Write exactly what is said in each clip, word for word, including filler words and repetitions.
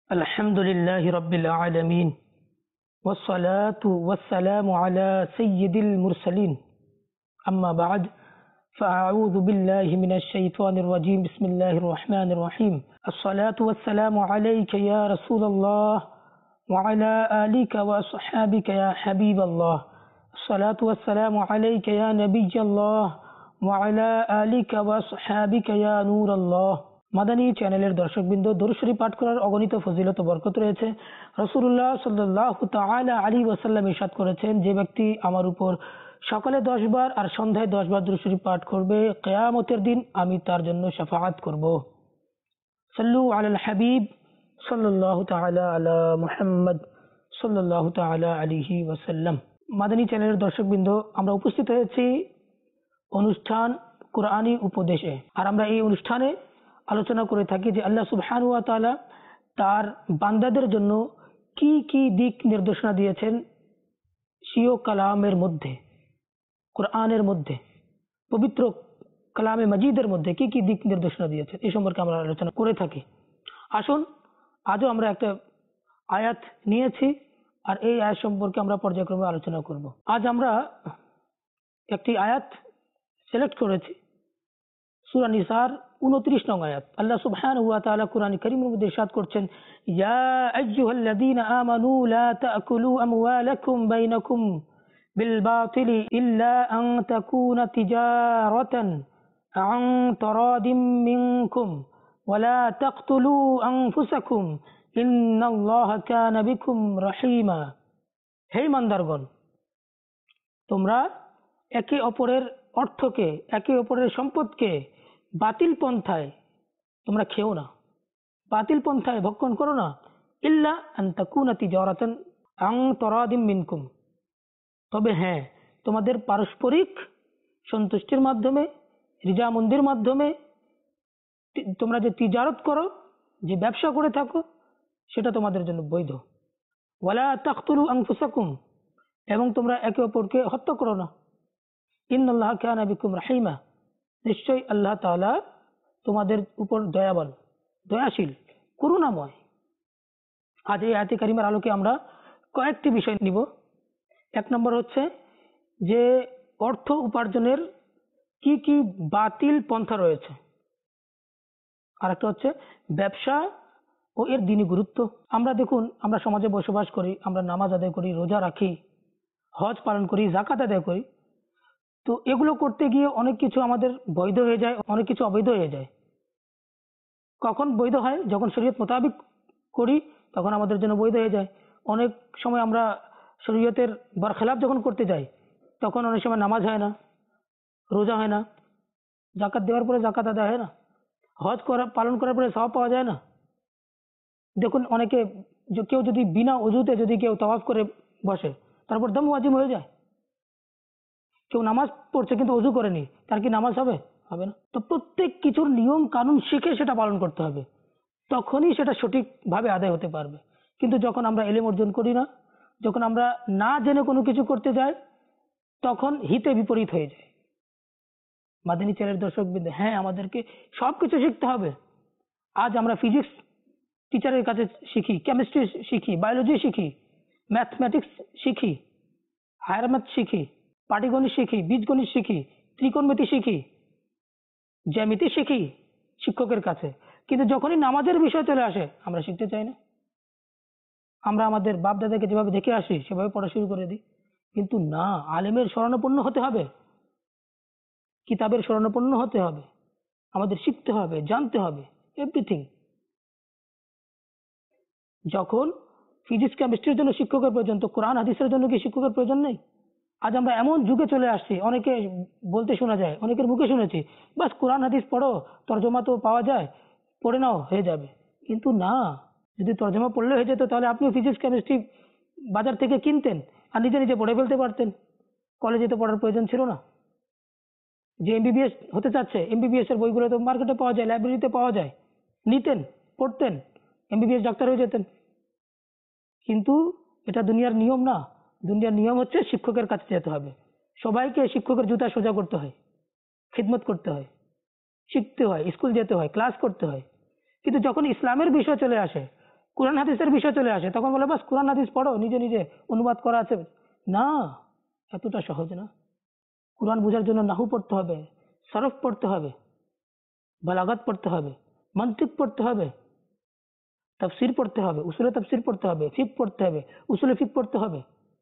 الحمد لله رب العالمين والصلاة والسلام على سيد المرسلين أما بعد فأعوذ بالله من الشيطان الرجيم بسم الله الرحمن الرحيم الصلاة والسلام عليك يا رسول الله وعلى آلك وأصحابك يا حبيب الله الصلاة والسلام عليك يا نبي الله وعلى آلك وأصحابك يا نور الله মাদানী চ্যানেলের দর্শকবৃন্দ, দরুদ শরীফ পাঠ করার অগণিত ফজিলত ও বরকত রয়েছে। রাসূলুল্লাহ সাল্লাল্লাহু তাআলা আলাইহি ওয়াসাল্লাম ইরশাদ করেছেন, যে ব্যক্তি আমার উপর সকালে দশ বার আর সন্ধ্যায় দশ বার দরুদ শরীফ পাঠ করবে, কিয়ামতের দিন আমি তার জন্য শাফাআত করব। সাল্লু আলাল হাবিব সাল্লাল্লাহু তাআলা আলা মুহাম্মদ সাল্লাল্লাহু তাআলা আলাইহি ওয়াসাল্লাম। মাদানী চ্যানেলের দর্শকবৃন্দ, আমরা উপস্থিত হয়েছি অনুষ্ঠান কুরআনী উপদেশে। আর আমরা এই অনুষ্ঠানে আলোচনা করে থাকি যে আল্লাহ সুবহানাহু ওয়া তাআলা তার বান্দাদের জন্য কি কি দিক নির্দেশনা দিয়েছেন স্বীয় কালামের মধ্যে, কোরআনের মধ্যে, পবিত্র কালামে মাজিদের মধ্যে কি কি দিক নির্দেশনা দিয়েছেন, এই সম্পর্কে আমরা আলোচনা করে থাকি। আসুন, আজও আমরা একটা আয়াত নিয়েছি আর এই আয়াত সম্পর্কে আমরা পর্যায়ক্রমে আলোচনা করব। আজ আমরা একটি আয়াত সিলেক্ট করেছি, সূরা নিসার উনত্রিশ নং আয়াত। আল্লাহ সুবহানাহু ওয়া তাআলা কুরআন কারীমের মধ্যে ইরশাদ করছেন, ইয়া আইয়ুহাল্লাযীনা আমানু লা তাকুলু আমওয়ালাকুম বাইনাকুম বিল বাতিলি ইল্লা আন তাকুনা তিজারাতান আন তারাদিম মিনকুম ওয়া লা তাকতুলু আনফুসাকুম ইন্নাল্লাহা কানা বিকুম রাহিমা। হে ইমানদারগণ, তোমরা একে অপরের অর্থকে, একে অপরের সম্পদকে বাতিল পন্থায় তোমরা খেও না, বাতিল পন্থায় ভক্ষণ করো না। ইল্লা আন তাকুনা তিজারাতান আন তারাদিম মিনকুম, তবে হ্যাঁ, তোমাদের পারস্পরিক সন্তুষ্টির মাধ্যমে, রিজামন্দির মাধ্যমে তোমরা যে তিজারত করো, যে ব্যবসা করে থাকো, সেটা তোমাদের জন্য বৈধ। ওয়ালা তাকতুলু আনফুসাকুম, এবং তোমরা একে অপরকে হত্যা করো না। ইন্নাল্লাহা কানা বিকুম রাহিমা, নিশ্চয়ই আল্লাহ তাআলা তোমাদের উপর দয়াবান, দয়াশীল, করুণাময়। আজ এই আয়াতে কারিমার আলোকে আমরা কয়েকটি বিষয় নিব। এক নম্বর হচ্ছে যে অর্থ উপার্জনের কি কি বাতিল পন্থা রয়েছে, আর একটা হচ্ছে ব্যবসা ও এর দিনী গুরুত্ব। আমরা দেখুন, আমরা সমাজে বসবাস করি, আমরা নামাজ আদায় করি, রোজা রাখি, হজ পালন করি, যাকাত আদায় করি, তো এগুলো করতে গিয়ে অনেক কিছু আমাদের বৈধ হয়ে যায়, অনেক কিছু অবৈধ হয়ে যায়। কখন বৈধ হয়? যখন শরীয়ত মোতাবিক করি তখন আমাদের জন্য বৈধ হয়ে যায়। অনেক সময় আমরা শরীয়তের বরখেলাফ যখন করতে যাই তখন অনেক সময় নামাজ হয় না, রোজা হয় না, জাকাত দেওয়ার পরে জাকাত আদায় হয় না, হজ করা পালন করার পরে সওয়াব পাওয়া যায় না। দেখুন, অনেকে, কেউ যদি বিনা ওযুতে যদি কেউ তাওয়াফ করে বসে, তারপর দম ওয়াজিব হয়ে যায়। কেউ নামাজ পড়ছে কিন্তু ওযু করেনি, তার কি নামাজ হবে? হবে না। তো প্রত্যেক কিছুর নিয়ম কানুন শিখে সেটা পালন করতে হবে, তখনই সেটা সঠিকভাবে আদায় হতে পারবে। কিন্তু যখন আমরা ইলম অর্জন করি না, যখন আমরা না জেনে কোনো কিছু করতে যাই, তখন হিতে বিপরীত হয়ে যায়। মাদানী চ্যানেলের দর্শকবৃন্দ, হ্যাঁ, আমাদেরকে সবকিছু শিখতে হবে। আজ আমরা ফিজিক্স টিচারের কাছে শিখি, কেমিস্ট্রি শিখি, বায়োলজি শিখি, ম্যাথমেটিক্স শিখি, হায়ার ম্যাথ শিখি, পাটিগণিত শিখি, বীজগণিত শিখি, ত্রিকোণমিতি শিখি, জ্যামিতি শিখি শিক্ষকের কাছে। কিন্তু যখনই নামাজের বিষয় চলে আসে আমরা শিখতে চাই না। আমরা আমাদের বাপ দাদাকে যেভাবে দেখে আসি সেভাবে পড়া শুরু করে দিই। কিন্তু না, আলেমের শরণাপন্ন হতে হবে, কিতাবের শরণাপন্ন হতে হবে, আমাদের শিখতে হবে, জানতে হবে এভরিথিং। যখন ফিজিক্স কেমিস্ট্রির জন্য শিক্ষকের প্রয়োজন, তো কোরআন হাদিসের জন্য কি শিক্ষকের প্রয়োজন নেই? আজ আমরা এমন যুগে চলে আসছি, অনেকে বলতে শোনা যায়, অনেকের মুখে শুনেছি, বাস কোরআন হাদিস পড়ো, তর্জমা তো পাওয়া যায়, পড়ে নাও, হয়ে যাবে। কিন্তু না, যদি তর্জমা পড়লে হয়ে যেত তাহলে আপনিও ফিজিক্স কেমিস্ট্রি বাজার থেকে কিনতেন আর নিজে নিজে পড়ে ফেলতে পারতেন, কলেজে তো পড়ার প্রয়োজন ছিল না। যে এমবিবিএস হতে চাচ্ছে, এমবিবিএস এর বইগুলো তো মার্কেটে পাওয়া যায়, লাইব্রেরিতে পাওয়া যায়, নিতেন, পড়তেন, এমবিবিএস ডাক্তার হয়ে যেতেন। কিন্তু এটা দুনিয়ার নিয়ম না। দুনিয়ার নিয়ম হচ্ছে শিক্ষকের কাছে যেতে হবে, সবাইকে শিক্ষকের জুতা সোজা করতে হয়, খিদমত করতে হয়, শিখতে হয়, স্কুল যেতে হয়, ক্লাস করতে হয়। কিন্তু যখন ইসলামের বিষয় চলে আসে কোরআন হাদিসের বিষয় চলে আসে, তখন বলে বাস কোরআন হাদিস পড়ো, নিজে নিজে অনুবাদ করা আছে। না, এতটা সহজ না। কোরআন বোঝার জন্য নাহু পড়তে হবে, সরফ পড়তে হবে, বালাগাত পড়তে হবে, মন্তিক পড়তে হবে, তাফসির পড়তে হবে, উসুলে তাফসির পড়তে হবে, ফিক পড়তে হবে, উসুলে ফিক পড়তে হবে,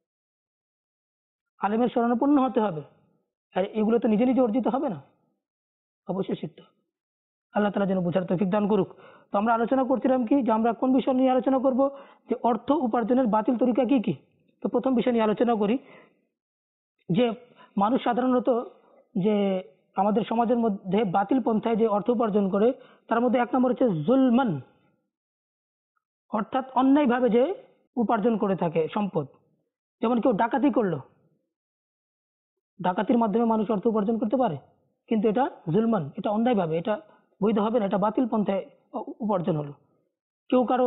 আলেমের শরণাপন্ন হতে হবে। আর এগুলো তো নিজে নিজে অর্জিত হবে না, অবশ্যই শিখতে হবে। আল্লাহ তাআলা যেন বোঝার তৌফিক দান করুক। তো আমরা আলোচনা করছিলাম কি, যে আমরা কোন বিষয় নিয়ে আলোচনা করব, যে অর্থ উপার্জনের বাতিল তরিকা কি কি। তো প্রথম বিষয় নিয়ে আলোচনা করি, যে মানুষ সাধারণত যে আমাদের সমাজের মধ্যে বাতিল পন্থায় যে অর্থ উপার্জন করে, তার মধ্যে এক নম্বর হচ্ছে জুলমান, অর্থাৎ অন্যায়ভাবে যে উপার্জন করে থাকে সম্পদ। যেমন কেউ ডাকাতি করলো, ডাকাতির মাধ্যমে মানুষ অর্থ উপার্জন করতে পারে, কিন্তু এটা জুলমান, এটা অন্যায়ভাবে, এটা বৈধ হবে না, এটা বাতিল পন্থায় উপার্জন হলো। কেউ কারো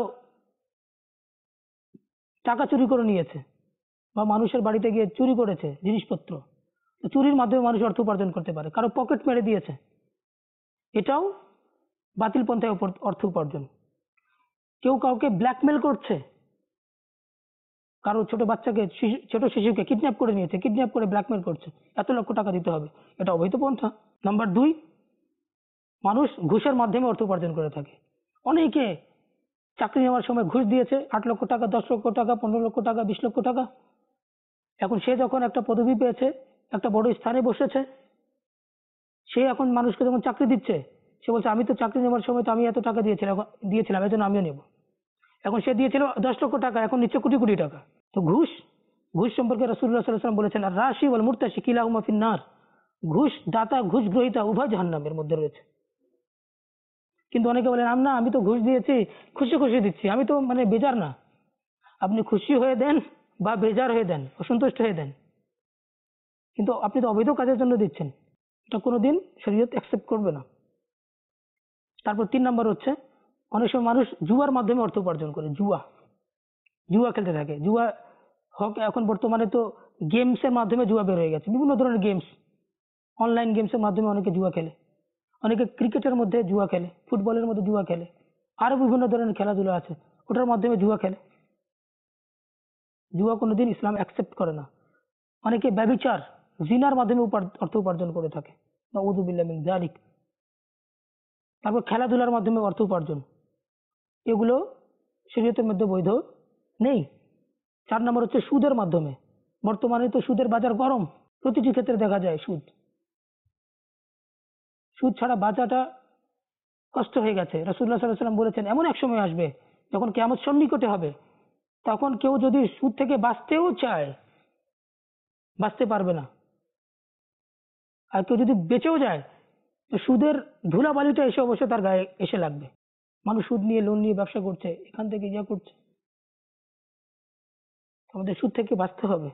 টাকা চুরি করে নিয়েছে, বা মানুষের বাড়িতে গিয়ে চুরি করেছে জিনিসপত্র, চুরির মাধ্যমে মানুষ অর্থ উপার্জন করতে পারে। কারো পকেট মেরে দিয়েছে, এটাও বাতিল পন্থায় অর্থ উপার্জন। কেউ কাউকে ব্ল্যাকমেল করছে, কারো ছোট বাচ্চাকে, ছোট শিশুকে কিডন্যাপ করে নিয়েছে, কিডন্যাপ করে ব্ল্যাকমেল করছে, এত লক্ষ টাকা দিতে হবে, এটা অবৈধ পন্থা। নাম্বার দুই, মানুষ ঘুষের মাধ্যমে অর্থ উপার্জন করে থাকে। অনেকে চাকরি নেওয়ার সময় ঘুষ দিয়েছে, আট লক্ষ টাকা, দশ লক্ষ টাকা, পনেরো লক্ষ টাকা, বিশ লক্ষ টাকা। এখন সে যখন একটা পদবি পেয়েছে, একটা বড় স্থানে বসেছে, সে এখন মানুষকে যখন চাকরি দিচ্ছে, সে বলছে আমি তো চাকরি নেওয়ার সময় তো আমি এত টাকা দিয়েছিলাম দিয়েছিলাম এজন্য আমিও নেব। এখন সে দিয়েছিল দশ লক্ষ টাকা, এখন নিচ্ছে কোটি কোটি টাকা। তো ঘুষ, ঘুষ সম্পর্কে রাসূলুল্লাহ সাল্লাল্লাহু আলাইহি ওয়াসাল্লাম বলেছেন, আর রাশি ওয়াল মুরতাশি কিলাহুমা ফিন্নার, ঘুষ দাতা, ঘুষ গ্রহীতা উভয় জাহান্নামের মধ্যে রয়েছে। কিন্তু অনেকে বলেন না, আমি তো ঘুষ দিয়েছি, খুশি খুশি দিচ্ছি, আমি তো মানে বেজার না। আপনি খুশি হয়ে দেন বা বেজার হয়ে দেন, অসন্তুষ্ট হয়ে দেন, কিন্তু আপনি তো অবৈধ কাজের জন্য দিচ্ছেন, এটা কোনোদিন শরীয়ত অ্যাকসেপ্ট করবে না। তারপর তিন নম্বর হচ্ছে, অনেক সময় মানুষ জুয়ার মাধ্যমে অর্থ উপার্জন করে। জুয়া জুয়া খেলতে থাকে। জুয়া হোক, এখন বর্তমানে তো গেমসের মাধ্যমে জুয়া বের হয়ে গেছে, বিভিন্ন ধরনের গেমস, অনলাইন গেমসের মাধ্যমে অনেকে জুয়া খেলে, অনেকে ক্রিকেটের মধ্যে জুয়া খেলে, ফুটবলের মধ্যে জুয়া খেলে, আরো বিভিন্ন ধরনের খেলাধুলা আছে, ওটার মাধ্যমে জুয়া খেলে। জুয়া কোনোদিন ইসলাম অ্যাকসেপ্ট করে না। অনেকে ব্যভিচার, জিনার মাধ্যমে অর্থ উপার্জন করে থাকে, নাউযু বিল্লাহি মিন যালিক। তারপর খেলাধুলার মাধ্যমে অর্থ উপার্জন, এগুলো শরীয়তের মধ্যে বৈধ নেই। চার নম্বর হচ্ছে সুদের মাধ্যমে। বর্তমানে তো সুদের বাজার গরম, প্রতিটি ক্ষেত্রে দেখা যায় সুদ। সুদ ছাড়া বাঁচাটা কষ্ট হয়ে গেছে। রাসূলুল্লাহ সাল্লাল্লাহু আলাইহি ওয়াসাল্লাম বলেছেন, এমন এক সময় আসবে যখন কিয়ামত সন্নিকটে হবে, তখন কেউ যদি সুদ থেকে বাঁচতেও চায়, বাঁচতে পারবে না। আর কেউ যদি বেঁচেও যায়, তো সুদের ধুলাবালিটা এসে অবশ্য তার গায়ে এসে লাগবে। মানুষ সুদ নিয়ে, লোন নিয়ে ব্যবসা করছে, এখান থেকে ইয়ে করছে, আমাদের সুদ থেকে বাঁচতে হবে।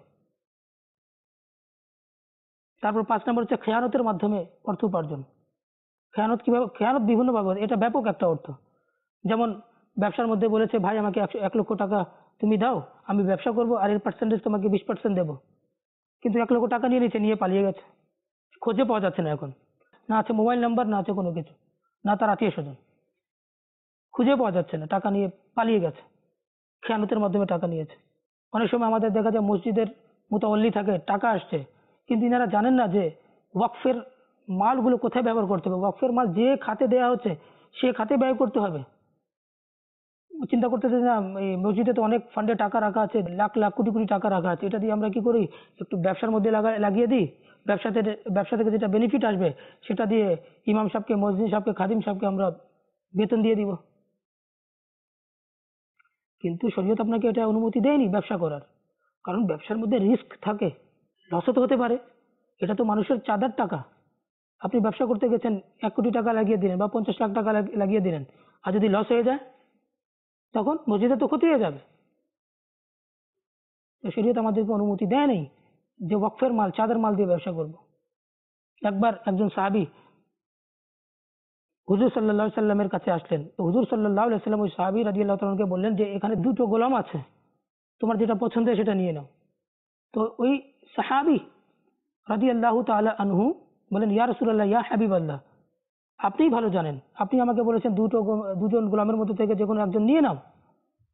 তারপর পাঁচ নম্বর হচ্ছে খেয়ানতের মাধ্যমে অর্থ উপার্জন। খেয়ানত কিভাবে? খেয়ানত বিভিন্ন ভাবে, এটা ব্যাপক একটা অর্থ। যেমন ব্যবসার মধ্যে বলেছে, ভাই আমাকে এক লক্ষ টাকা তুমি দাও, আমি ব্যবসা করব, আর এর পার্সেন্টেজ তোমাকে বিশ পার্সেন্ট দেবো। কিন্তু এক লক্ষ টাকা নিয়ে নিচ্ছে, নিয়ে পালিয়ে গেছে, খোঁজে পাওয়া যাচ্ছে না। এখন না আছে মোবাইল নাম্বার, না আছে কোনো কিছু, না তার আত্মীয় স্বজন, খুঁজে পাওয়া যাচ্ছে না, টাকা নিয়ে পালিয়ে গেছে, খেয়ানতের মাধ্যমে টাকা নিয়েছে। অনেক সময় আমাদের দেখা যায় মসজিদের মুতাওয়াল্লি থাকে, টাকা আসছে, কিন্তু ইনারা জানেন না যে ওয়াকফের মালগুলো কোথায় ব্যবহার করতে হবে। ওয়াকফের মাল যে খাতে দেয়া হচ্ছে, সে খাতে ব্যয় করতে হবে। চিন্তা করতেছে না, এই মসজিদে তো অনেক ফান্ডে টাকা রাখা আছে, লাখ লাখ কোটি কোটি টাকা রাখা আছে, এটা দিয়ে আমরা কি করি, একটু ব্যবসার মধ্যে লাগা লাগিয়ে দিই, ব্যবসাতে ব্যবসা থেকে যেটা বেনিফিট আসবে সেটা দিয়ে ইমাম সাহেবকে, মসজিদ সাহেবকে, খাদিম সাহেবকে আমরা বেতন দিয়ে দিব। কিন্তু শরীয়ত আপনাকে এটা অনুমতি দেয়নি ব্যবসা করার, কারণ ব্যবসার মধ্যে রিস্ক থাকে, লসও তো হতে পারে। এটা তো মানুষের চাঁদার টাকা। আপনি ব্যবসা করতে গেছেন, এক কোটি টাকা লাগিয়ে দিলেন বা পঞ্চাশ লাখ টাকা লাগিয়ে দিলেন, আর যদি লস হয়ে যায়, তখন মসজিদে তো ক্ষতি হয়ে যাবে। তো শরীয়ত আমাদেরকে অনুমতি দেয় নেই যে ওয়াকফের মাল, চাঁদার মাল দিয়ে ব্যবসা করব। একবার একজন সাহাবী হুজুর সাল্লাল্লাহু আলাইহি সাল্লামের কাছে আসলেন। তো হুজুর সাল্লাল্লাহু আলাইহি সাল্লাম ওই সাহাবী রাদিয়াল্লাহু তাআলা কে বললেন যে এখানে দুটো গোলাম আছে, তোমার যেটা পছন্দ সেটা নিয়ে নাও। তো ওই সাহাবী রাদিয়াল্লাহু তাআলা আনহু বলেন, ইয়া রাসূলুল্লাহ, ইয়া হাবিবাল্লাহ, আপনিই ভালো জানেন, আপনি আমাকে বলেছেন দুটো দুজন গোলামের মধ্যে থেকে যে কোনো একজন নিয়ে নাও।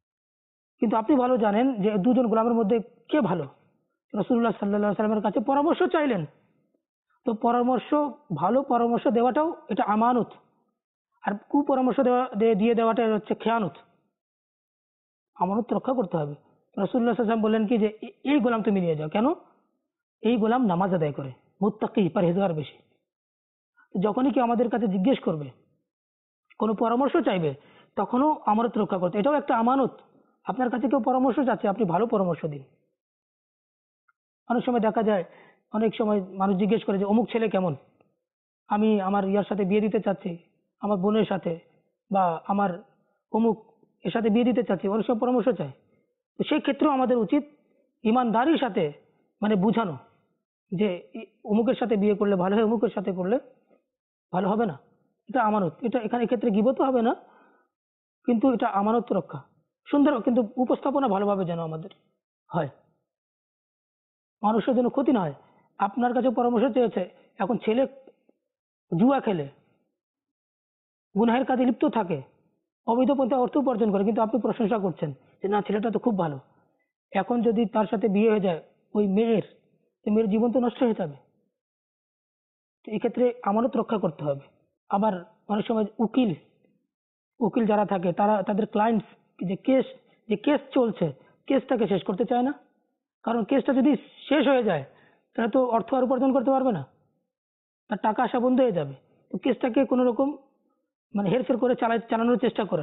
কিন্তু আপনি ভালো জানেন যে দুজন গোলামের মধ্যে কে ভালো। রাসূলুল্লাহ সাল্লাল্লাহু আলাইহি ওয়াসাল্লামের কাছে পরামর্শ চাইলেন, তো পরামর্শ ভালো পরামর্শ দেওয়াটাও এটা আমানত, আর কুপরামর্শ দেওয়া দিয়ে দেওয়াটা হচ্ছে খেয়ানত। আমানত রক্ষা করতে হবে। রাসূলুল্লাহ সাল্লাল্লাহু আলাইহি ওয়াসাল্লাম বললেন কি যে এই গোলাম তুমি নিয়ে যাও। কেন? এই গোলাম নামাজ আদায় করে, মুত্তাকি, পরহেজগার বেশি। যখনই কি আমাদের কাছে জিজ্ঞেস করবে, কোনো পরামর্শ চাইবে, তখনও আমানত রক্ষা করতে, এটাও একটা আমানত। আপনার কাছে কেউ পরামর্শ চাচ্ছে, আপনি ভালো পরামর্শ দিন। অনেক সময় দেখা যায়, অনেক সময় মানুষ জিজ্ঞেস করে যে অমুক ছেলে কেমন, আমি আমার ইয়ার সাথে বিয়ে দিতে চাচ্ছি, আমার বোনের সাথে, বা আমার অমুক এর সাথে বিয়ে দিতে চাচ্ছি, অনেক সময় পরামর্শ চায়। তো সেই ক্ষেত্রেও আমাদের উচিত ইমানদারির সাথে মানে বুঝানো যে অমুকের সাথে বিয়ে করলে ভালো হয়, অমুকের সাথে করলে ভালো হবে না। এটা আমানত, এটা এখানে ক্ষেত্রে গীবত হবে না, কিন্তু এটা আমানত রক্ষা। সুন্দর, কিন্তু উপস্থাপনা ভালোভাবে যেন আমাদের হয়, মানুষের জন্য ক্ষতি না হয়। আপনার কাছে পরামর্শ চেয়েছে, এখন ছেলে জুয়া খেলে, গুনাহের কাজে লিপ্ত থাকে, অবৈধ পন্থায় অর্থ উপার্জন করে, কিন্তু আপনি প্রশংসা করছেন যে না, ছেলেটা তো খুব ভালো। এখন যদি তার সাথে বিয়ে হয়ে যায় ওই মেয়ের, মেয়ের জীবন তো নষ্ট হয়ে যাবে। এই ক্ষেত্রে আমানত রক্ষা করতে হবে। আবার অনেক সময় উকিল উকিল যারা থাকে, তারা তাদের ক্লায়েন্টস যে কেস যে কেস চলছে, কেসটাকে শেষ করতে চায় না। কারণ কেসটা যদি শেষ হয়ে যায়, তাহলে তো অর্থ আর উপার্জন করতে পারবে না, তার টাকা আসা বন্ধ হয়ে যাবে। তো কেসটাকে কোনো রকম মানে হেরফের করে চালায় চালানোর চেষ্টা করে।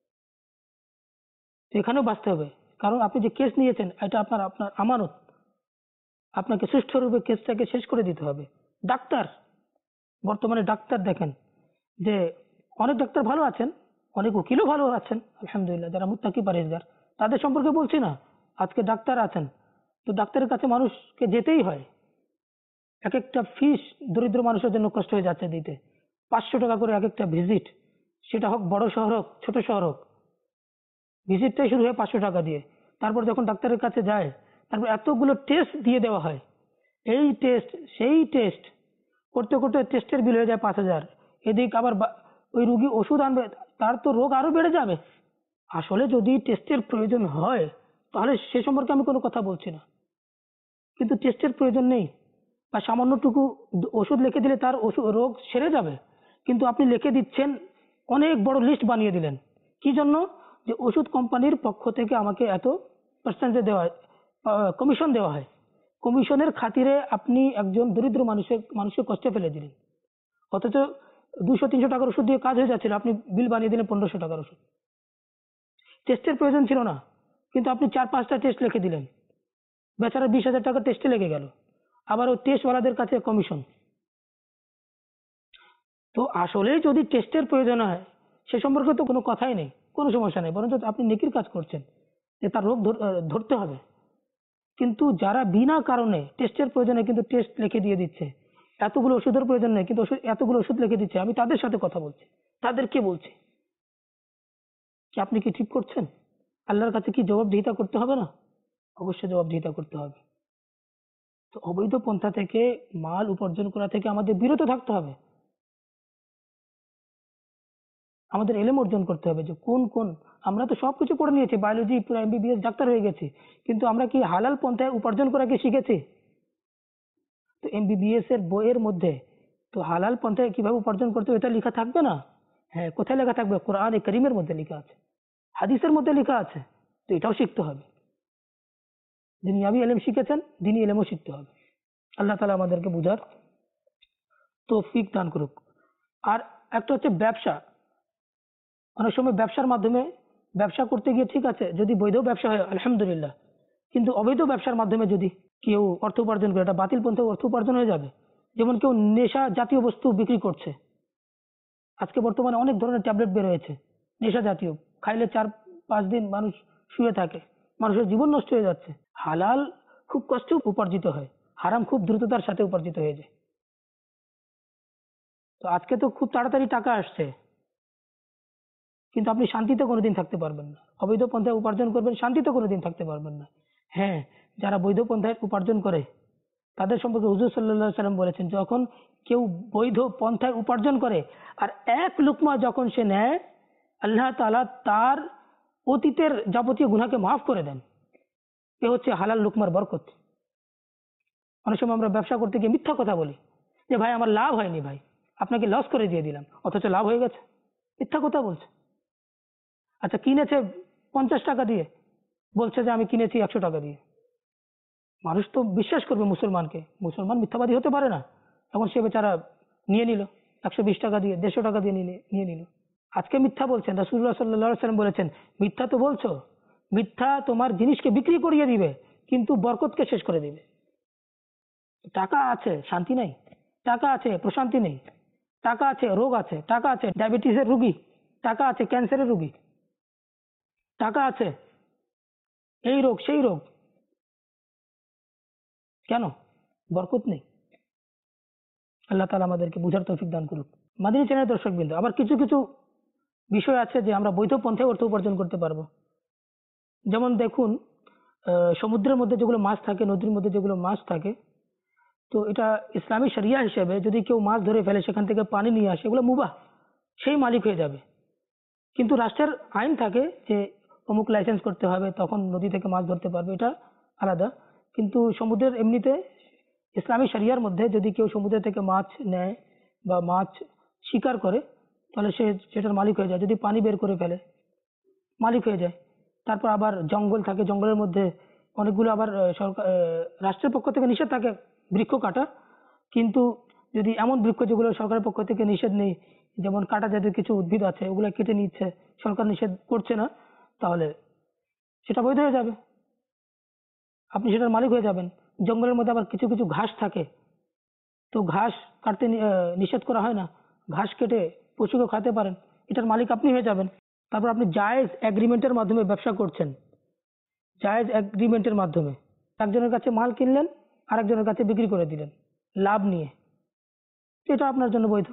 তো এখানেও বাঁচতে হবে, কারণ আপনি যে কেস নিয়েছেন এটা আপনার আপনার আমানত, আপনাকে সুষ্ঠুরূপে কেসটাকে শেষ করে দিতে হবে। ডাক্তার, বর্তমানে ডাক্তার দেখেন যে অনেক ডাক্তার ভালো আছেন, অনেক উকিলও ভালো আছেন আলহামদুলিল্লাহ, যারা মুত্তাকি পরহেজগার, তাদের সম্পর্কে বলছি না। আজকে ডাক্তার আছেন, তো ডাক্তারের কাছে মানুষকে যেতেই হয়। এক একটা ফিস দরিদ্র মানুষের জন্য কষ্ট হয়ে যাচ্ছে দিতে, পাঁচশো টাকা করে এক একটা ভিজিট, সেটা হোক বড় শহর হোক ছোট শহর হোক, ভিজিটটাই শুরু হয় পাঁচশো টাকা দিয়ে। তারপর যখন ডাক্তারের কাছে যায়, তারপর এতগুলো টেস্ট দিয়ে দেওয়া হয়, এই টেস্ট সেই টেস্ট করতে করতে টেস্টের বিল হয়ে যায় পাঁচ হাজার। এদিক আবার ওই রুগী ওষুধ আনবে, তার তো রোগ আরো বেড়ে যাবে। আসলে যদি টেস্টের প্রয়োজন হয় তাহলে সে সম্পর্কে আমি কোনো কথা বলছি না, কিন্তু টেস্টের প্রয়োজন নেই, বা সামান্যটুকু ওষুধ লিখে দিলে তার ওষুধ রোগ সেরে যাবে। কিন্তু আপনি লিখে দিচ্ছেন, অনেক বড় লিস্ট বানিয়ে দিলেন, কি জন্য? যে ওষুধ কোম্পানির পক্ষ থেকে আমাকে এত পার্সেন্টেজ দেওয়া হয়, কমিশন দেওয়া হয়। কমিশনের খাতিরে আপনি একজন দরিদ্র মানুষের মানুষকে কষ্টে ফেলে দিলেন। অথচ দুশো তিনশো টাকার ওষুধ দিয়ে কাজ হয়ে যাচ্ছিল, আপনি বিল বানিয়ে দিলেন পনেরোশো টাকার ওষুধ। টেস্টের প্রয়োজন ছিল না, কিন্তু আপনি চার পাঁচটা টেস্ট লিখে দিলেন, বেচারা বিশ হাজার টাকা টেস্টে লেগে গেল। আবার ওই টেস্টওয়ালাদের কাছে কমিশন। তো আসলে যদি টেস্টের প্রয়োজন হয়, সে সম্পর্কে তো কোনো কথাই নেই, কোনো সমস্যা নেই, বরঞ্চ আপনি নেকির কাজ করছেন যে তার রোগ ধরতে হবে। কিন্তু যারা বিনা কারণে টেস্টের প্রয়োজনে কিন্তু টেস্ট লিখে দিয়ে দিচ্ছে, এতগুলো ওষুধের প্রয়োজন নেই কিন্তু ওষুধ এতগুলো ওষুধ লিখে দিচ্ছে, আমি তাদের সাথে কথা বলছি, তাদেরকে বলছি কি আপনি কি ঠিক করছেন? আল্লাহর কাছে কি জবাবদিহিতা করতে হবে না? অবশ্যই জবাবদিহিতা করতে হবে। তো অবৈধ পন্থা থেকে মাল উপার্জন করা থেকে আমাদের বিরত থাকতে হবে। আমাদের এলেম অর্জন করতে হবে যে কোন কোন, আমরা তো সবকিছু পড়ে নিয়েছি, বায়োলজি পুরো এমবিবিএস ডাক্তার হয়ে গেছি, কিন্তু আমরা কি হালাল পন্থায় উপার্জন করা কি শিখেছি? তো এমবিবিএস এর বইয়ের মধ্যে তো হালাল পন্থায় কিভাবে উপার্জন করতে হবে এটা লেখা থাকবে না? হ্যাঁ, কোথায় লেখা থাকবে? কোরআনে কারীমের মধ্যে লেখা আছে, হাদিসের মধ্যে লেখা আছে। তো এটাও শিখতে হবে। দুনিয়াবি এলেম শিখেছেন, দ্বীনি এলেমও শিখতে হবে। আল্লাহ তাআলা আমাদেরকে বুঝার তৌফিক দান করুক। আর একটা হচ্ছে ব্যবসা। অনেক সময় ব্যবসার মাধ্যমে ব্যবসা করতে গিয়ে ঠিক আছে, যদি বৈধ ব্যবসা হয় আলহামদুলিল্লাহ, কিন্তু অবৈধ ব্যবসার মাধ্যমে যদি কেউ অর্থ উপার্জন করে, এটা বাতিল পন্থায় অর্থ উপার্জন হয়ে যাবে। যেমন কেউ নেশা জাতীয় বস্তু বিক্রি করছে, আজকে বর্তমানে অনেক ধরনের ট্যাবলেট বের হয়েছে নেশা জাতীয়, খাইলে চার পাঁচ দিন মানুষ শুয়ে থাকে, মানুষের জীবন নষ্ট হয়ে যাচ্ছে। হালাল খুব কষ্টে উপার্জিত হয়, হারাম খুব দ্রুততার সাথে উপার্জিত হয়ে যায়। তো আজকে তো খুব তাড়াতাড়ি টাকা আসছে, কিন্তু আপনি শান্তিতে কোনোদিন থাকতে পারবেন না। অবৈধ পন্থায় উপার্জন করবেন, শান্তিতে কোনোদিন থাকতে পারবেন না। হ্যাঁ, যারা বৈধ পন্থায় উপার্জন করে তাদের সম্পর্কে হুজুর সাল্লাল্লাহু আলাইহি ওয়াসাল্লাম বলেছেন, যখন কেউ বৈধ পন্থায় উপার্জন করে আর এক লুকমা যখন সে নেয়, আল্লাহ তাআলা তার অতীতের যাবতীয় গুনাহকে মাফ করে দেন। এ হচ্ছে হালাল লুকমার বরকত। অনেক সময় আমরা ব্যবসা করতে গিয়ে মিথ্যা কথা বলি যে ভাই আমার লাভ হয়নি, ভাই আপনাকে লস করে দিয়ে দিলাম, অথচ লাভ হয়ে গেছে। মিথ্যা কথা বলছে। আচ্ছা কিনেছে পঞ্চাশ টাকা দিয়ে, বলছে যে আমি কিনেছি একশো টাকা দিয়ে। মানুষ তো বিশ্বাস করবে মুসলমানকে, মুসলমান মিথ্যাবাদী হতে পারে না। তখন সে বেচারা নিয়ে নিল একশো বিশ টাকা দিয়ে, দেড়শো টাকা দিয়ে নিয়ে নিয়ে নিল। আজকে মিথ্যা বলছেন, রাসূলুল্লাহ সাল্লাল্লাহু আলাইহি ওয়াসাল্লাম বলেছেন মিথ্যা তো বলছো, মিথ্যা তোমার জিনিসকে বিক্রি করিয়ে দিবে কিন্তু বরকতকে শেষ করে দিবে। টাকা আছে শান্তি নাই, টাকা আছে প্রশান্তি নেই, টাকা আছে রোগ আছে, টাকা আছে ডায়াবেটিসের রোগী, টাকা আছে ক্যান্সারের রোগী, টাকা আছে এই রোগ সেই রোগ। কেন? বরকত নেই। আল্লাহ তাআলা আমাদেরকে বুঝার তৌফিক দান করুক। মাদানী চ্যানেলের দর্শকবৃন্দ, আবার কিছু কিছু বিষয় আছে যে আমরা বৈধ পন্থায় অর্থ উপার্জন করতে পারবো। যেমন দেখুন, আহ, সমুদ্রের মধ্যে যেগুলো মাছ থাকে, নদীর মধ্যে যেগুলো মাছ থাকে, তো এটা ইসলামী শরিয়া হিসেবে যদি কেউ মাছ ধরে ফেলে সেখান থেকে পানি নিয়ে আসে, এগুলো মুবাহ, সেই মালিক হয়ে যাবে। কিন্তু রাষ্ট্রের আইন থাকে যে অমুক লাইসেন্স করতে হবে, তখন নদী থেকে মাছ ধরতে পারবে, এটা আলাদা। কিন্তু সমুদ্রের এমনিতে ইসলামী শরিয়ার মধ্যে যদি কেউ সমুদ্র থেকে মাছ নেয় বা মাছ শিকার করে, তাহলে সে সেটার মালিক হয়ে যায়। যদি পানি বের করে ফেলে মালিক হয়ে যায়। তারপর আবার জঙ্গল থাকে, জঙ্গলের মধ্যে অনেকগুলো আবার আহ, সরকার আহ, রাষ্ট্রের পক্ষ থেকে নিষেধ থাকে বৃক্ষ কাটা। কিন্তু যদি এমন বৃক্ষ যেগুলো সরকারের পক্ষ থেকে নিষেধ নেই, যেমন কাটা জাতীয় কিছু উদ্ভিদ আছে ওগুলো কেটে নিচ্ছে, সরকার নিষেধ করছে না, তাহলে সেটা বৈধ হয়ে যাবে, আপনি সেটার মালিক হয়ে যাবেন। জঙ্গলের মধ্যে আবার কিছু কিছু ঘাস থাকে, তো ঘাস কাটতে নি- আহ, নিষেধ করা হয় না, ঘাস কেটে পশুকে খাতে পারেন, এটার মালিক আপনি হয়ে যাবেন। তারপর আপনি জায়েজ এগ্রিমেন্টের মাধ্যমে ব্যবসা করছেন, জায়েজ এগ্রিমেন্টের মাধ্যমে একজনের কাছে মাল কিনলেন, আরেকজনের কাছে বিক্রি করে দিলেন লাভ নিয়ে, এটা আপনার জন্য বৈধ।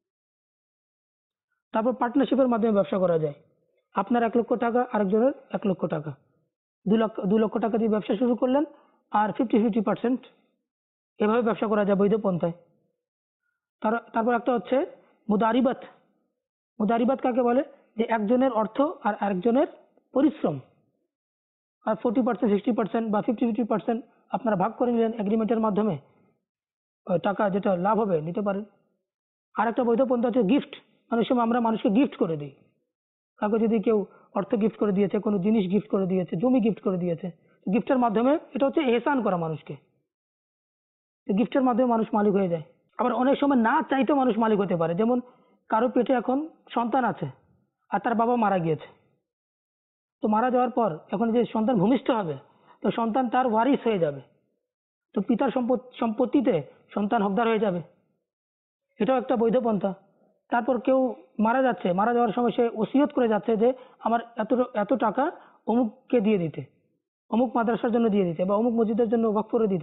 তারপর পার্টনারশিপের মাধ্যমে ব্যবসা করা যায়। আপনার এক লক্ষ টাকা, আরেকজনের এক লক্ষ টাকা, দু লক্ষ দু লক্ষ টাকা দিয়ে ব্যবসা শুরু করলেন, আর ফিফটি ফিফটি পার্সেন্ট এভাবে ব্যবসা করা যায় বৈধ পন্থায়। তার তারপর একটা হচ্ছে মুদারিবাত। মুদারিবাত কাকে বলে? যে একজনের অর্থ আর আরেকজনের পরিশ্রম, আর ফোর্টি পার্সেন্ট সিক্সটি পার্সেন্ট বা ফিফটি ফিফটি পার্সেন্ট আপনারা ভাগ করে নিলেন এগ্রিমেন্টের মাধ্যমে, ওই টাকা যেটা লাভ হবে নিতে পারেন। আর একটা বৈধ পন্থা হচ্ছে গিফট। অনেক সময় আমরা মানুষকে গিফট করে দিই, কাউকে যদি কেউ অর্থ গিফট করে দিয়েছে, কোনো জিনিস গিফট করে দিয়েছে, জমি গিফট করে দিয়েছে, গিফটের মাধ্যমে এটা হচ্ছে এহসান করা মানুষকে, গিফটের মাধ্যমে মানুষ মালিক হয়ে যায়। আবার অনেক সময় না চাইতে মানুষ মালিক হতে পারে। যেমন কারো পেটে এখন সন্তান আছে আর তার বাবা মারা গিয়েছে, তো মারা যাওয়ার পর এখন যে সন্তান ভূমিষ্ঠ হবে, তো সন্তান তার ওয়ারিস হয়ে যাবে, তো পিতার সম্পদ সম্পত্তিতে সন্তান হকদার হয়ে যাবে, এটাও একটা বৈধ পন্থা। তারপর কেউ মারা যাচ্ছে, মারা যাওয়ার সময় সে ওসিয়ত করে যাচ্ছে যে আমার এত এত টাকা অমুককে দিয়ে দিতে, অমুক মাদ্রাসার জন্য দিয়ে দিতে, বা অমুক মসজিদের জন্য ওয়াকফ করে দিতে,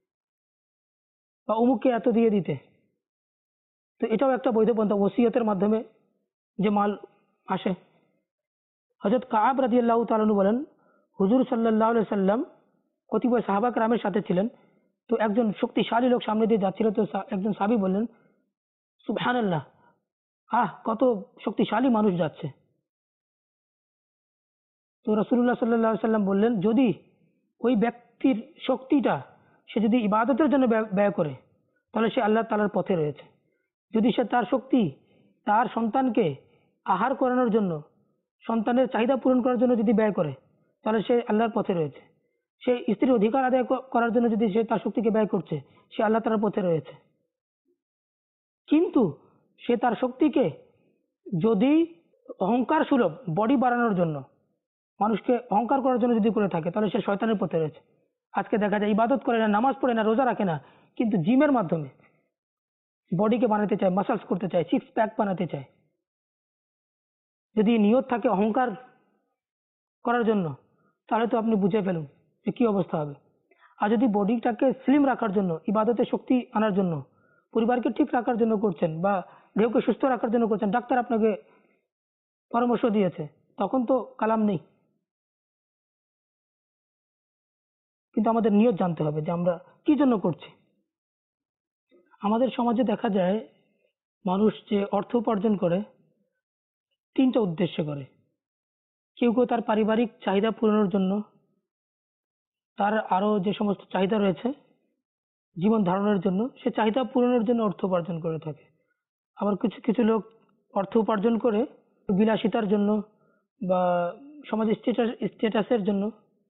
বা অমুককে এত দিয়ে দিতে। তো এটাও একটা বৈধ পন্থা, ওসিয়তের মাধ্যমে যে মাল আসে। হযরত কাব রাদিয়াল্লাহু তাআলা আনহু বলেন, হুজুর সাল্লাল্লাহু আলাইহি সাল্লাম কতিপয় সাহাবা কেরামের সাথে ছিলেন, তো একজন শক্তিশালী লোক সামনে দিয়ে যাচ্ছিল, তো সা- একজন সাহাবী বললেন সুবহানাল্লাহ, আহ কত শক্তিশালী মানুষ যাচ্ছে। তো রাসূলুল্লাহ সাল্লাল্লাহু আলাইহি সাল্লাম বললেন, যদি ওই ব্যক্তির শক্তিটা সে যদি ইবাদতের জন্য ব্যয় ব্যয় করে, তাহলে সে আল্লাহ তাআলার পথে রয়েছে। যদি সে তার শক্তি তার সন্তানকে আহার করানোর জন্য, সন্তানের চাহিদা পূরণ করার জন্য যদি ব্যয় করে, তাহলে সে আল্লাহর পথে রয়েছে। সে স্ত্রীর অধিকার আদায় ক- করার জন্য যদি সে তার শক্তিকে ব্যয় করছে, সে আল্লাহ তাআলার পথে রয়েছে। কিন্তু সে তার শক্তিকে যদি অহংকার সুলভ বডি বাড়ানোর জন্য, মানুষকে অহংকার করার জন্য যদি করে থাকে, তাহলে সে শয়তানের পথে রয়েছে। আজকে দেখা যায় ইবাদত করে না, নামাজ পড়ে না, রোজা রাখে না, কিন্তু জিমের মাধ্যমে বডিকে বানাতে চায়, মাসাজ করতে চায়, সিক্স প্যাক বানাতে চায়। যদি নিয়ত থাকে অহংকার করার জন্য, তাহলে তো আপনি বুঝে ফেলুন যে কি অবস্থা হবে। আর যদি বডিটাকে স্লিম রাখার জন্য, ইবাদতে শক্তি আনার জন্য, পরিবারকে ঠিক রাখার জন্য করছেন, বা দেহকে সুস্থ রাখার জন্য করছেন, ডাক্তার আপনাকে পরামর্শ দিয়েছে, তখন তো কালাম নেই। কিন্তু আমাদের নিয়ত জানতে হবে যে আমরা কি জন্য করছি। আমাদের সমাজে দেখা যায় মানুষ যে অর্থ উপার্জন করে তিনটা উদ্দেশ্য করে। কেউ কেউ তার পারিবারিক চাহিদা পূরণের জন্য, তার আরো যে সমস্ত চাহিদা রয়েছে জীবন ধারণের জন্য, সে চাহিদা পূরণের জন্য অর্থ উপার্জন করে থাকে। আবার কিছু কিছু লোক অর্থ উপার্জন করে বিলাসিতার জন্য বা সমাজের স্ট্যাটাস স্ট্যাটাসের জন্য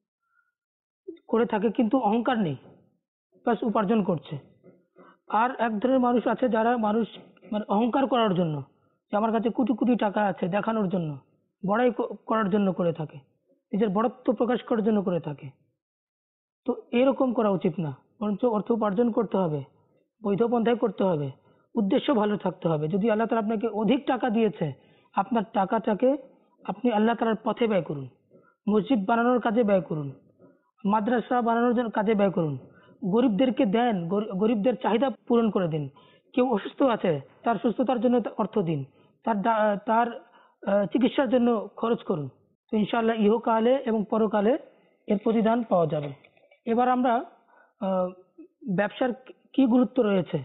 করে থাকে, কিন্তু অহংকার নেই, প্লাস উপার্জন করছে। আর এক ধরনের মানুষ আছে যারা মানুষ মানে অহংকার করার জন্য, যে আমার কাছে কোটি কোটি টাকা আছে দেখানোর জন্য, বড়াই ক- করার জন্য করে থাকে, নিজের বড়ত্ব প্রকাশ করার জন্য করে থাকে। তো এরকম করা উচিত না, বরঞ্চ অর্থ উপার্জন করতে হবে, বৈধ পন্থায় করতে হবে, উদ্দেশ্য ভালো থাকতে হবে। যদি আল্লাহ তাআলা আপনাকে অধিক টাকা দিয়েছে, আপনার টাকাটাকে আপনি আল্লাহ তাআলার পথে ব্যয় করুন, মসজিদ বানানোর কাজে ব্যয় করুন, মাদ্রাসা বানানোর জন্য কাজে ব্যয় করুন, গরিবদেরকে দেন, গরি- গরিবদের চাহিদা পূরণ করে দিন। কেউ অসুস্থ আছে, তার সুস্থতার জন্য অর্থ দিন, তার ডা- তার আহ, চিকিৎসার জন্য খরচ করুন। তো ইনশাআল্লাহ ইহকালে এবং পরকালে এর প্রতিদান পাওয়া যাবে। এবার আমরা আহ, ব্যবসার কি গুরুত্ব রয়েছে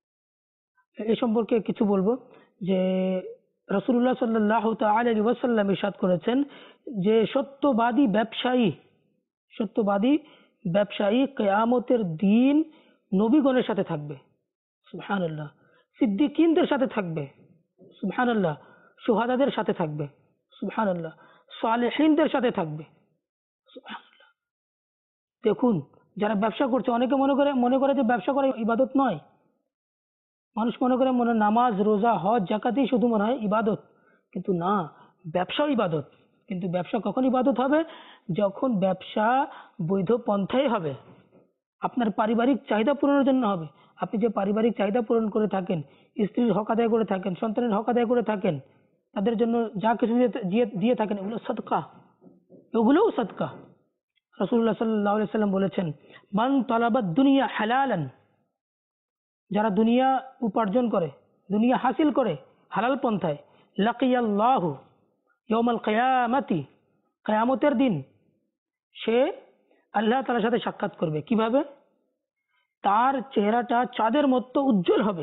এ সম্পর্কে কিছু বলবো। যে রাসূলুল্লাহ সাল্লাল্লাহু তাআলা আলাইহি ওয়াসাল্লাম ইরশাদ করেছেন যে সত্যবাদী ব্যবসায়ী সত্যবাদী ব্যবসায়ী কিয়ামতের দিন নবীগণের সাথে থাকবে, সুবহানাল্লাহ, সিদ্দিকীনদের সাথে থাকবে, সুবহানাল্লাহ, শুহাদাদের সাথে থাকবে, সুবহানাল্লাহ, সালেহিনদের সাথে থাকবে, সুবহানাল্লাহ। দেখুন, যারা ব্যবসা করছে, অনেকে মনে করে মনে করে যে ব্যবসা করা ইবাদত নয়। মানুষ মনে করে মনে নামাজ রোজা হজ জাকাতই শুধু মনে হয় ইবাদত, কিন্তু না, ব্যবসাও ইবাদত। কিন্তু ব্যবসা কখন ইবাদত হবে? যখন ব্যবসা বৈধ পন্থায় হবে, আপনার পারিবারিক চাহিদা পূরণের জন্য হবে। আপনি যে পারিবারিক চাহিদা পূরণ করে থাকেন, স্ত্রীর হক আদায় করে থাকেন, সন্তানের হক আদায় করে থাকেন, তাদের জন্য যা কিছু দিয়ে দিয়ে- দিয়ে থাকেন, এগুলো সদকা, এগুলোও সদকা। রাসূলুল্লাহ সাল্লাল্লাহু আলাইহি সাল্লাম বলেছেন, মান তালাবাদ দুনিয়া হালালান, যারা দুনিয়া উপার্জন করে, দুনিয়া হাসিল করে হালাল পন্থায়, লাকিয়াল্লাহু ইয়াউমাল কিয়ামাতি, কিয়ামতের দিন সে আল্লাহ তাআলার সাথে সাক্ষাৎ করবে। কিভাবে? তার চেহারাটা চাঁদের মতো উজ্জ্বল হবে,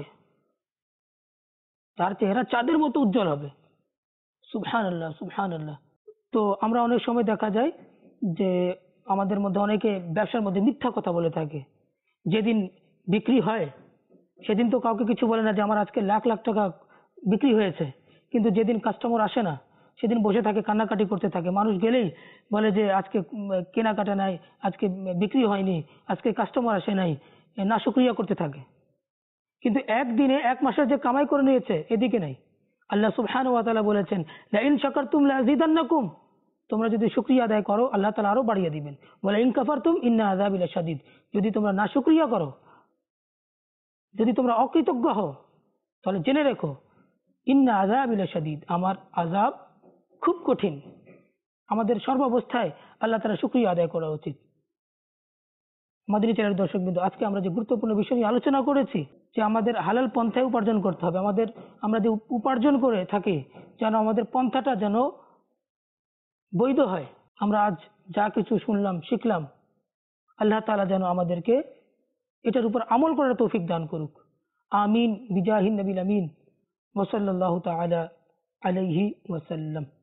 তার চেহারা চাঁদের মতো উজ্জ্বল হবে, সুবহানাল্লাহ, সুবহানাল্লাহ। তো আমরা অনেক সময় দেখা যায় যে আমাদের মধ্যে অনেকে ব্যবসার মধ্যে মিথ্যা কথা বলে থাকে। যেদিন বিক্রি হয় সেদিন তো কাউকে কিছু বলে না যে আমার আজকে লাখ লাখ টাকা বিক্রি হয়েছে, কিন্তু যেদিন কাস্টমার আসে না সেদিন বসে থাকে, কান্নাকাটি করতে থাকে। মানুষ গেলেই বলে যে আজকে উম, কেনাকাটা নাই, আজকে উম, বিক্রি হয়নি, আজকে কাস্টমার আসে নাই, না শুকরিয়া করতে থাকে। কিন্তু একদিনে এক মাসের যে কামাই করে নিয়েছে এদিকে নাই। আল্লাহ সুবহানাহু ওয়া তাআলা বলেছেন, লা ইন শাকারতুম লা আযীদান্নাকুম, তোমরা যদি শুকরিয়া আদায় করো আল্লাহ তাআলা আরো বাড়িয়ে দিবেন। ওয়ালা ইন কাফারতুম ইন্না আযাবি লাশাদীদ, যদি তোমরা না শুকরিয়া করো, যদি তোমরা অকৃতজ্ঞ হও, তাহলে জেনে রেখো, ইন্না আযাবি লাশাদীদ, আমার আযাব খুব কঠিন। আমাদের সর্বাবস্থায় আল্লাহ তাআলা শুকরিয়া আদায় করা উচিত। মাদানী চ্যানেলের দর্শকবৃন্দ, আজকে আমরা যে গুরুত্বপূর্ণ বিষয় নিয়ে আলোচনা করেছি, যে আমাদের হালাল পন্থায় উপার্জন করতে হবে, আমাদের আমরা যে উপার্জন করে থাকি যেন আমাদের পন্থাটা যেন বৈধ হয়। আমরা আজ যা কিছু শুনলাম শিখলাম, আল্লাহ তাআলা যেন আমাদেরকে এটার উপর আমল করার তৌফিক দান করুক। আমিন বিজাহিন নবিল আমিন ওয়া সাল্লাল্লাহু তাআলা আলাইহি ওয়াসাল্লাম।